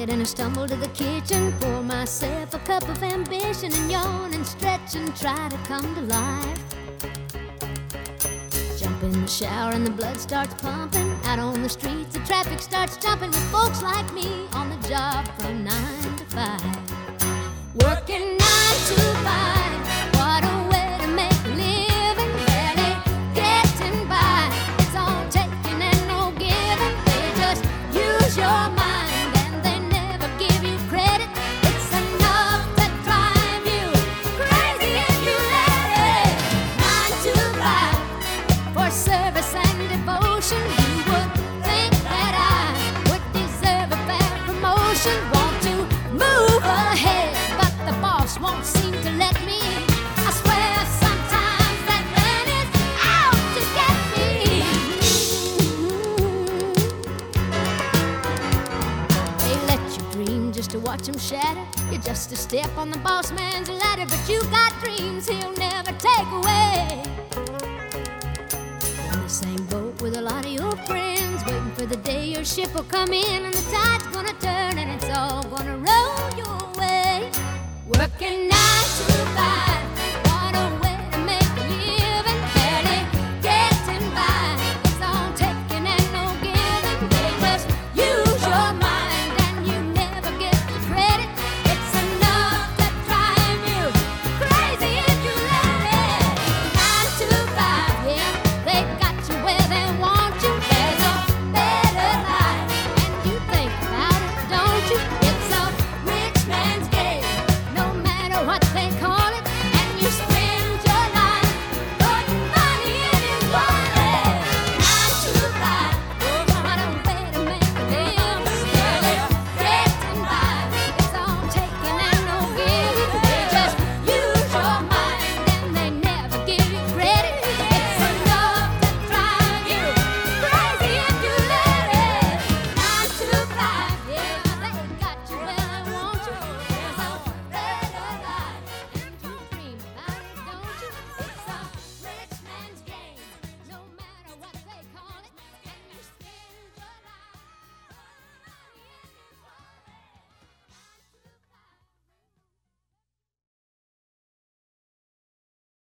tired and I stumble to the kitchen, pour myself a cup of ambition and yawn and stretch and try to come to life. Jump in the shower and the blood starts pumping. Out on the streets the traffic starts jumping with folks like me on the job from 9 to 5. Working 9 to 5, what a way to make a living. Barely getting by, it's all taking and no giving. They just use your mind and they never give you credit. It's enough to drive you crazy if you let it. 9 to 5 for service and devotion. You would think that I would deserve a fair promotion. Want to move ahead, but the boss won't seem to let me. I swear sometimes that man is out to get me. They let you dream just to watch him shatter. You're just a step on the boss man's ladder, but you got dreams he'll never take away. In the same boat with a lot of your friends, waiting for the day your ship will come in and the tide's gonna turn and it's all gonna roll your way. Working